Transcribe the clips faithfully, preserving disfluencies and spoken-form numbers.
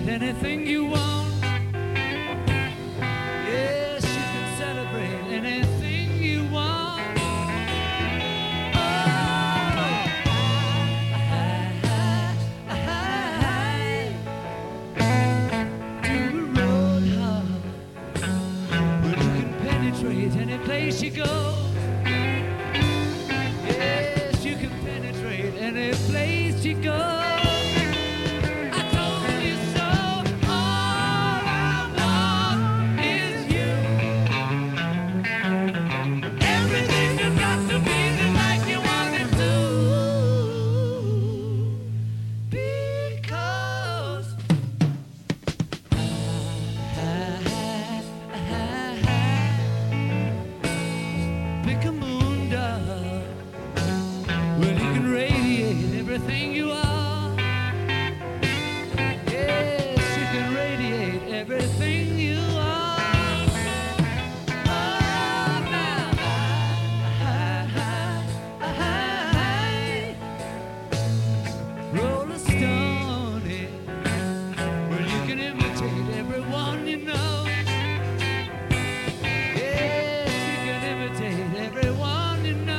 celebrate anything you want. Yes, you can celebrate anything you want. Oh, to a road hard where you can penetrate any place you go. Yes, you can penetrate any place you go. Everything you are. Yes, you can radiate everything you are. Oh, now, roll a stone in where you can imitate everyone you know. Yes, you can imitate everyone you know.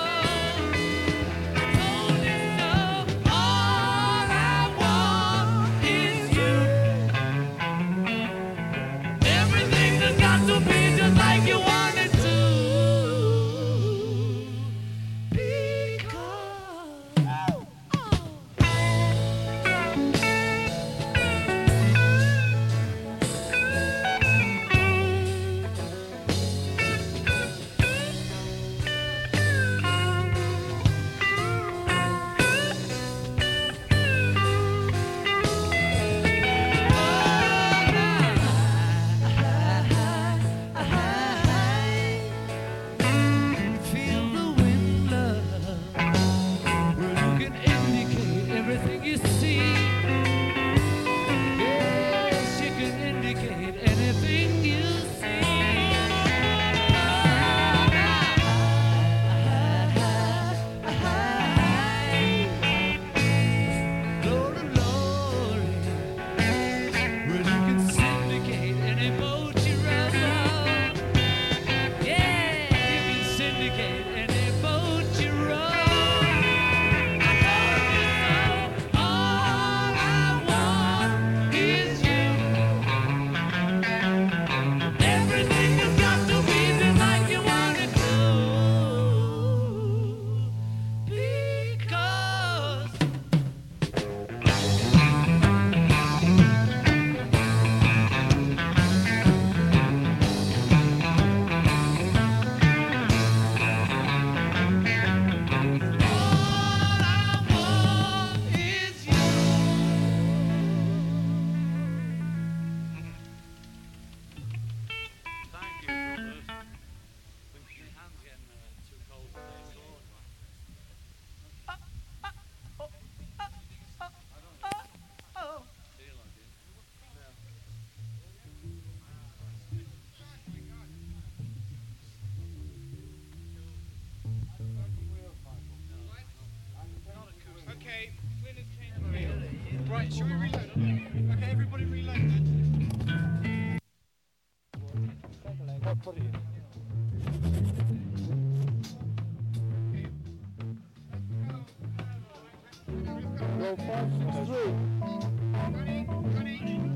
Okay, right, shall we reload? Okay, everybody reloaded. Put it in. Go five, six, three. Ready, ready.